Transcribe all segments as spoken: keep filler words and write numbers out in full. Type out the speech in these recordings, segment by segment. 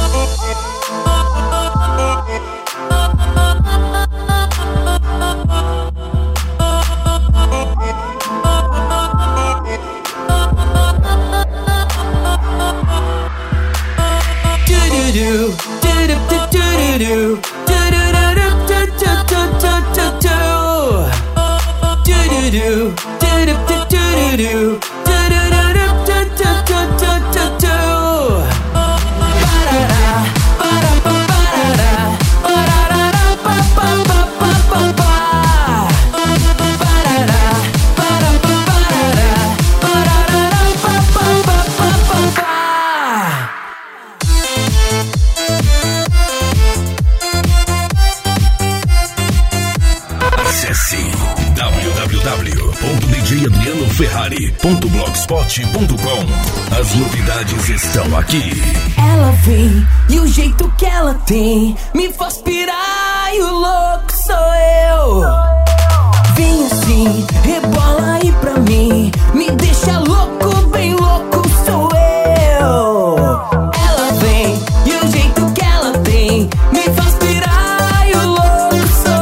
w w w ponto d j adriano ferrari ponto blogspot ponto com. As novidades estão aqui. Ela vem e o jeito que ela tem me faz pirar e o louco sou eu. Vem assim, rebola aí pra mim, me deixa louco, bem louco sou eu. Ela vem e o jeito que ela tem me faz pirar e o louco sou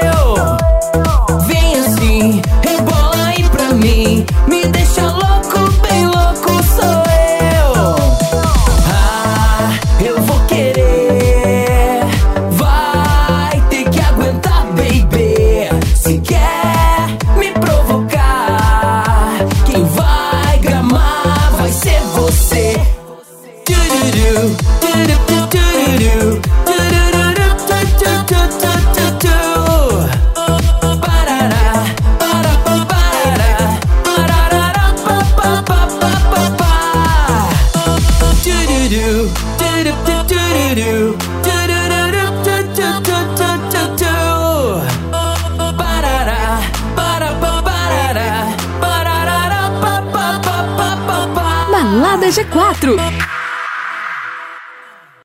eu. Vem assim, rebola aí pra mim, me deixa louco, bem louco sou eu. Ah, eu vou querer, vai ter que aguentar, baby. Se quer me provocar, quem vai gramar vai ser você. Balada G quatro.